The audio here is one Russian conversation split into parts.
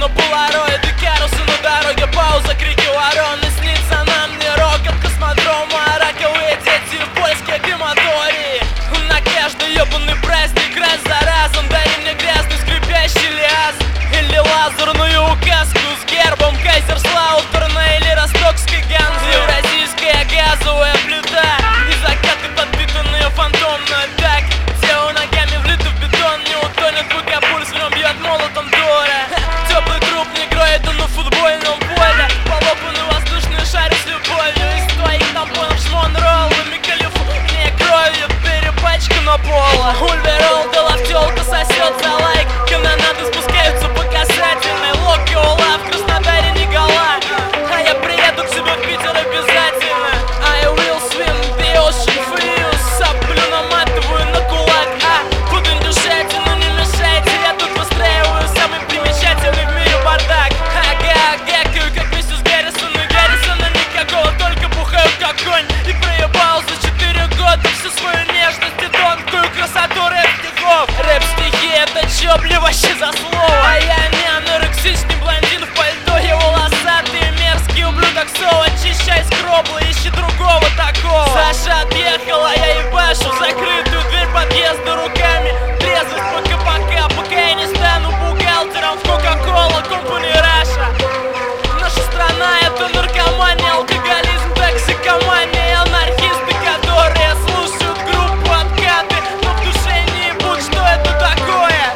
но полароиды, карусы на дороге, пауза, крики ворон. И снится нам не рок от космодрома, а раковые дети в польской крематории. На каждый ебаный праздник раз за разом дари мне грязный скрипящий лиаз или лазерную указку с гербом Кайзерслаутерна или ростокской ганзы. Евразийская газовая плита и закаты подпитанные фантомно. Так, тело ногами влито в бетон, не утонет, пока пульс в нем бьет молотом Тора. Теплый труп негроида на футбольном поле, полопанный воздушный шар с любовью. Из твоих тампонов шмон-роллами Калифорния кровью перепачкана пола. Ульверол, да лавтелка сосет за лайк, канонады спускаются по касательной. Локи, Олаф, в Краснодаре не гола, а я приеду к себе в Питер обязательно. I will swim the ocean for you. Соплю наматываю на кулак, буду индюшать, но не мешайте. Я тут выстраиваю самый примечательный в мире бардак. Ага, гекаю, как миссис Гаррисон. И Гаррисона никакого, только бухаю как конь. И проебал за 4 года всю свою нежность и тонкую красоту рэп-стихов. Рэп-стихи это чё, бля, вообще за слово? А я не анорексичный блондин в пальто, я волосатый и мерзкий ублюдок Со. Очищай скробла, ищи другого такого. Саша отъехала, я ебашу в закрытую дверь подъезда руками. Трезвость пока я не стану бухгалтером в Кока-Кола Компани Раша. Наша страна это наркомания, алкоголизм, токсикомания и анархисты, которые слушают группу Откаты, но в душе не ебут, что это такое.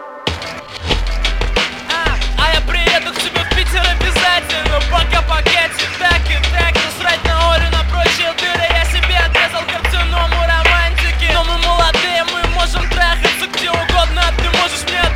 А я приеду к тебе в Питер обязательно. Пока-пока, так и так, насрать на Олю, на прочие дыры. Я себе отрезал карциному романтики. Но мы молодые, мы можем трахаться где угодно, а ты можешь мне